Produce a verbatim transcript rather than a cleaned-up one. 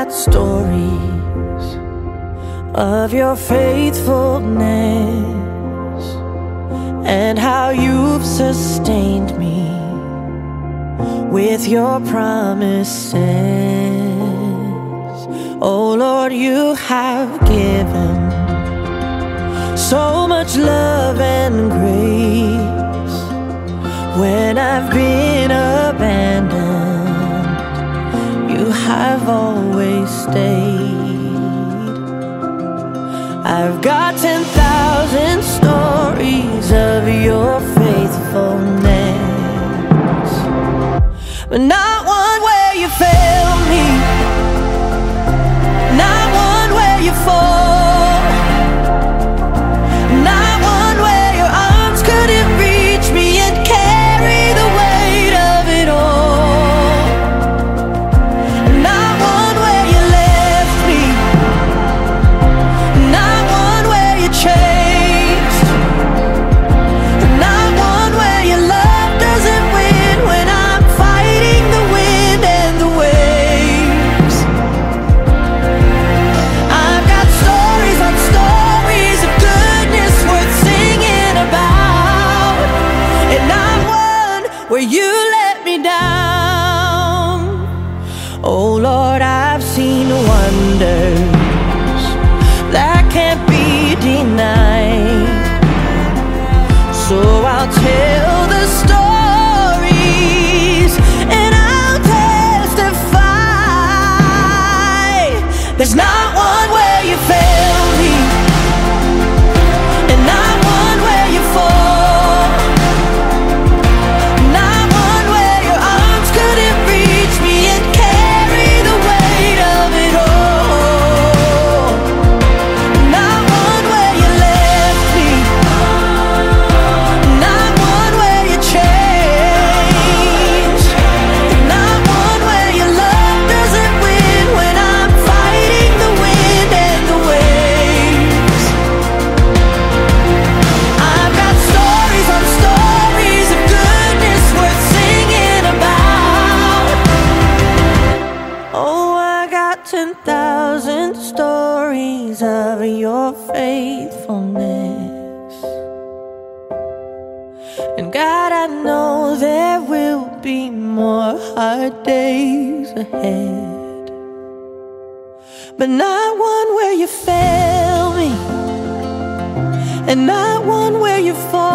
got stories of your faithfulness and how you've sustained me with your promises. Oh Lord, you have given so much love and grace. When I've been abandoned, you have always stayed. I've got ten thousand stories of your faithfulness, but not one where you failed me, not one where you fall, not one where your arms couldn't reach me and carry the weight of it all, not one where you left me, not one where you changed, not one where your love doesn't win when I'm fighting the wind and the waves. I've got stories on stories of goodness worth singing about, and not one where you let me down. Oh Lord, I've seen wonders that can't be denied, so I'll tell the stories and I'll testify. There's not one where you failed me, and not one where you fall, not one where your arms couldn't reach me and carry the weight of it all, not one where you left me, not one where you changed, not one where your love doesn't win when I'm fighting the wind and the waves. I've got stories on stories of goodness worth singing about. Oh, I got ten thousand stories of your faithfulness. And God, I know there will be more hard days ahead, but not one where you fail me, and not one where you fall.